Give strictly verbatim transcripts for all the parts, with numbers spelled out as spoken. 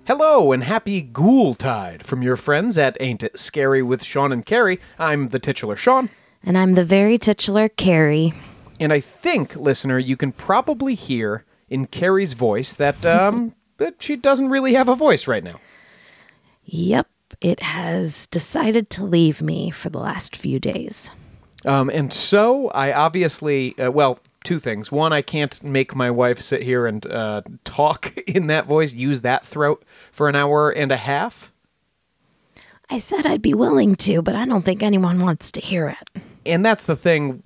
Hello and happy Ghoultide from your friends at Ain't It Scary with Sean and Carrie. I'm the titular Sean. And I'm the very titular Carrie. And I think, listener, you can probably hear in Carrie's voice that, um, that she doesn't really have a voice right now. Yep, it has decided to leave me for the last few days. Um, and so I obviously, uh, well... Two things. One, I can't make my wife sit here and uh, talk in that voice, use that throat for an hour and a half. I said I'd be willing to, but I don't think anyone wants to hear it. And that's the thing.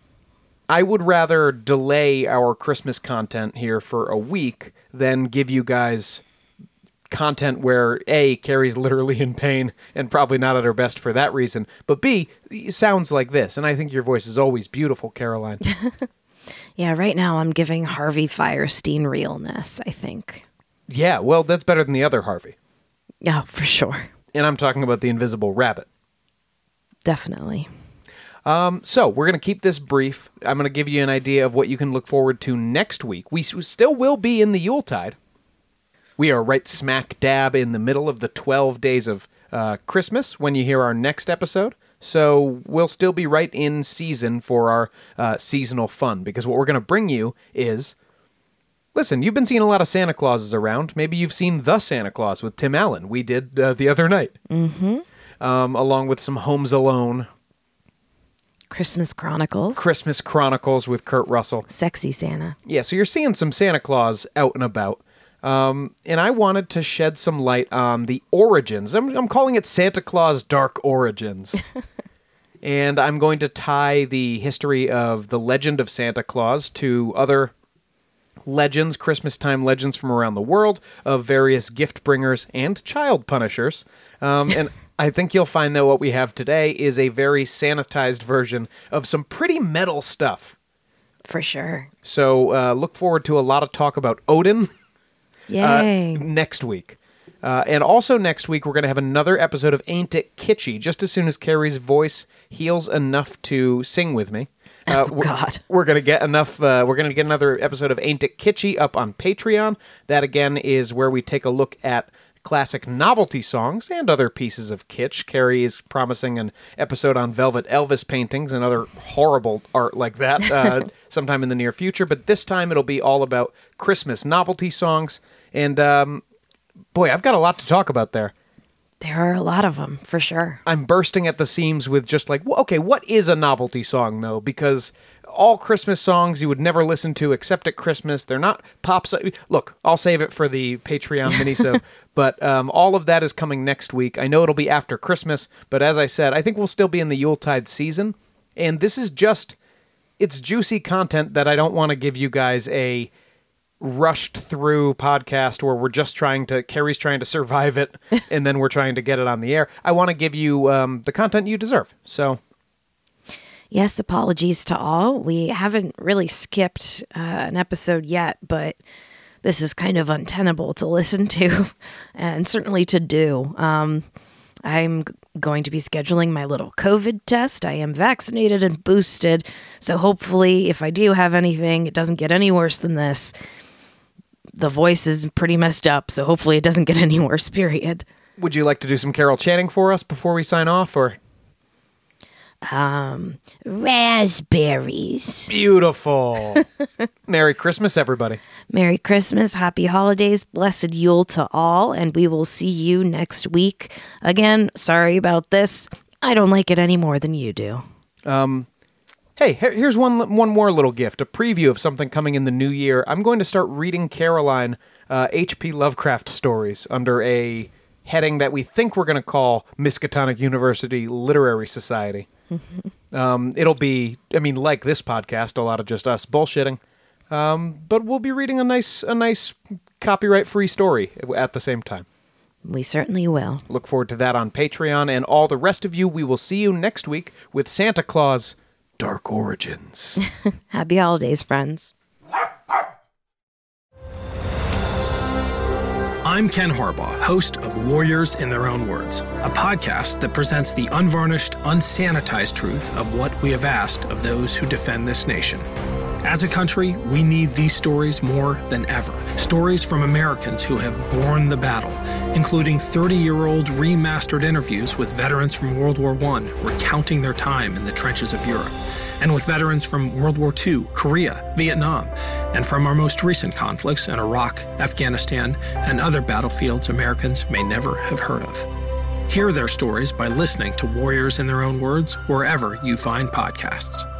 I would rather delay our Christmas content here for a week than give you guys content where, A, Carrie's literally in pain and probably not at her best for that reason, but B, it sounds like this. And I think your voice is always beautiful, Caroline. Yeah, right now I'm giving Harvey Fierstein realness, I think. Yeah, well, that's better than the other Harvey. Oh, for sure. And I'm talking about the Invisible Rabbit. Definitely. Um, so, we're going to keep this brief. I'm going to give you an idea of what you can look forward to next week. We still will be in the Yuletide. We are right smack dab in the middle of the twelve days of uh, Christmas when you hear our next episode. So we'll still be right in season for our uh, seasonal fun, because what we're going to bring you is, listen, you've been seeing a lot of Santa Clauses around. Maybe you've seen The Santa Claus with Tim Allen. We did uh, the other night. Mm-hmm. Um, along with some Homes Alone. Christmas Chronicles. Christmas Chronicles with Kurt Russell. Sexy Santa. Yeah, so you're seeing some Santa Claus out and about. Um, and I wanted to shed some light on the origins. I'm, I'm calling it Santa Claus Dark Origins. And I'm going to tie the history of the legend of Santa Claus to other legends, Christmas time legends from around the world, of various gift bringers and child punishers. Um, and I think you'll find that what we have today is a very sanitized version of some pretty metal stuff. For sure. So uh, look forward to a lot of talk about Odin. Yay. Uh, next week. Uh, and also next week, we're going to have another episode of Ain't It Kitschy, just as soon as Carrie's voice heals enough to sing with me. Uh, oh, God. We're, we're going to get enough, uh, we're going to get another episode of Ain't It Kitschy up on Patreon. That, again, is where we take a look at classic novelty songs and other pieces of kitsch. Carrie is promising an episode on Velvet Elvis paintings and other horrible art like that uh, sometime in the near future. But this time, it'll be all about Christmas novelty songs. And, um, boy, I've got a lot to talk about there. There are a lot of them, for sure. I'm bursting at the seams with just like, well, okay, what is a novelty song, though? Because all Christmas songs you would never listen to except at Christmas. They're not pop songs. Look, I'll save it for the Patreon minisode, but um, all of that is coming next week. I know it'll be after Christmas, but as I said, I think we'll still be in the Yuletide season. And this is just, it's juicy content that I don't want to give you guys a rushed through podcast where we're just trying to, Carrie's trying to survive it, and then we're trying to get it on the air. I want to give you um, the content you deserve. So, yes, apologies to all. We haven't really skipped uh, an episode yet, but this is kind of untenable to listen to and certainly to do. Um, I'm g- going to be scheduling my little COVID test. I am vaccinated and boosted, so hopefully if I do have anything, it doesn't get any worse than this. The voice is pretty messed up, so hopefully it doesn't get any worse, period. Would you like to do some Carol chanting for us before we sign off, or? Um, raspberries. Beautiful. Merry Christmas, everybody. Merry Christmas, happy holidays, blessed Yule to all, and we will see you next week. Again, sorry about this. I don't like it any more than you do. Um... Hey, here's one one more little gift, a preview of something coming in the new year. I'm going to start reading Caroline uh, H P Lovecraft stories under a heading that we think we're going to call Miskatonic University Literary Society. um, it'll be, I mean, like this podcast, a lot of just us bullshitting. Um, but we'll be reading a nice, a nice copyright-free story at the same time. We certainly will. Look forward to that on Patreon, and all the rest of you, we will see you next week with Santa Claus Dark Origins. Happy holidays, friends. I'm Ken Harbaugh, host of Warriors in Their Own Words, a podcast that presents the unvarnished, unsanitized truth of what we have asked of those who defend this nation. As a country, we need these stories more than ever. Stories from Americans who have borne the battle, including thirty-year-old remastered interviews with veterans from World War One recounting their time in the trenches of Europe, and with veterans from World War Two, Korea, Vietnam, and from our most recent conflicts in Iraq, Afghanistan, and other battlefields Americans may never have heard of. Hear their stories by listening to Warriors in Their Own Words wherever you find podcasts.